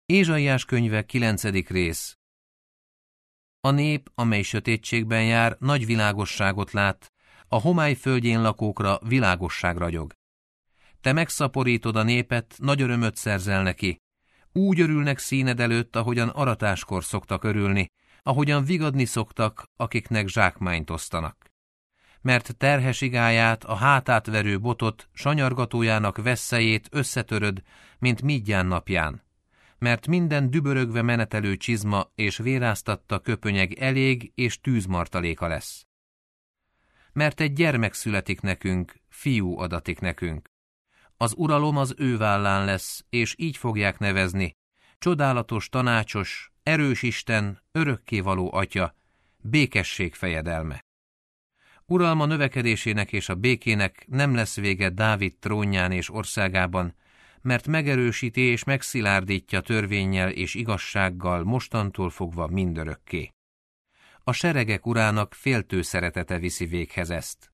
Ézsaiás könyve 9. rész. A nép, amely sötétségben jár, nagy világosságot lát, a homály földjén lakókra világosság ragyog. Te megszaporítod a népet, nagy örömöt szerzel neki. Úgy örülnek színed előtt, ahogyan aratáskor szoktak örülni, ahogyan vigadni szoktak, akiknek zsákmányt osztanak. Mert terhes igáját, a hátát verő botot, sanyargatójának vesszejét összetöröd, mint Midján napján. Mert minden dübörögve menetelő csizma és véráztatta köpönyeg elég és tűzmartaléka lesz. Mert egy gyermek születik nekünk, fiú adatik nekünk. Az uralom az ő vállán lesz, és így fogják nevezni: csodálatos tanácsos, erős Isten, örökkévaló Atya, békesség fejedelme. Uralma növekedésének és a békének nem lesz vége Dávid trónján és országában, mert megerősíti és megszilárdítja törvénnyel és igazsággal mostantól fogva mindörökké. A seregek urának féltő szeretete viszi véghez ezt.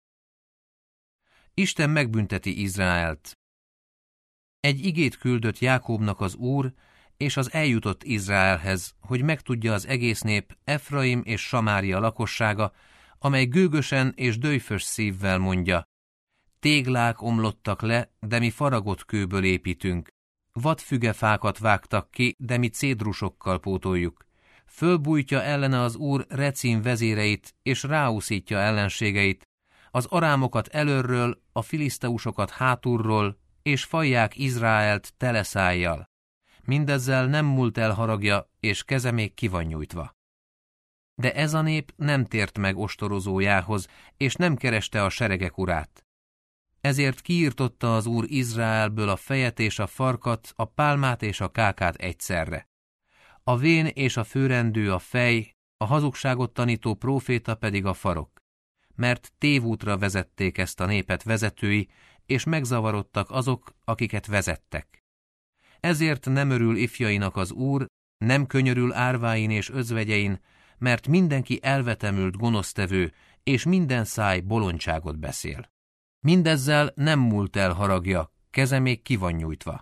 Isten megbünteti Izraelt. Egy igét küldött Jákóbnak az Úr, és az eljutott Izraelhez, hogy megtudja az egész nép, Efraim és Samária lakossága, amely gőgösen és döjfös szívvel mondja: téglák omlottak le, de mi faragott kőből építünk. Vadfügefákat vágtak ki, de mi cédrusokkal pótoljuk. Fölbújtja ellene az Úr Recin vezéreit, és ráúszítja ellenségeit, az arámokat elölről, a filiszteusokat hátulról, és fajják Izraelt teleszájjal. Mindezzel nem múlt el haragja, és keze még ki van nyújtva. De ez a nép nem tért meg ostorozójához, és nem kereste a seregek urát. Ezért kiirtotta az Úr Izraelből a fejet és a farkat, a pálmát és a kákát egyszerre. A vén és a főrendű a fej, a hazugságot tanító próféta pedig a farok. Mert tévútra vezették ezt a népet vezetői, és megzavarodtak azok, akiket vezettek. Ezért nem örül ifjainak az Úr, nem könyörül árváin és özvegyein, mert mindenki elvetemült gonosztevő, és minden száj bolondságot beszél. Mindezzel nem múlt el haragja, keze még ki van nyújtva.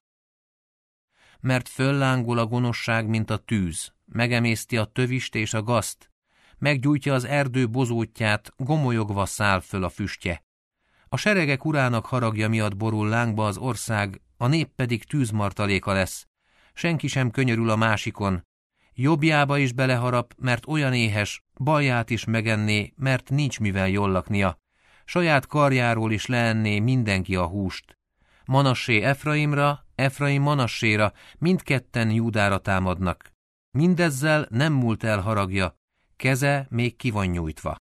Mert föllángol a gonoszság, mint a tűz, megemészti a tövist és a gazt, meggyújtja az erdő bozótját, gomolyogva száll föl a füstje. A seregek urának haragja miatt borul lángba az ország, a nép pedig tűzmartaléka lesz. Senki sem könyörül a másikon. Jobbjába is beleharap, mert olyan éhes, balját is megenné, mert nincs mivel jól laknia. Saját karjáról is leenné mindenki a húst. Manassé Efraimra, Efraim Manasséra, mindketten Júdára támadnak. Mindezzel nem múlt el haragja, keze még ki van nyújtva.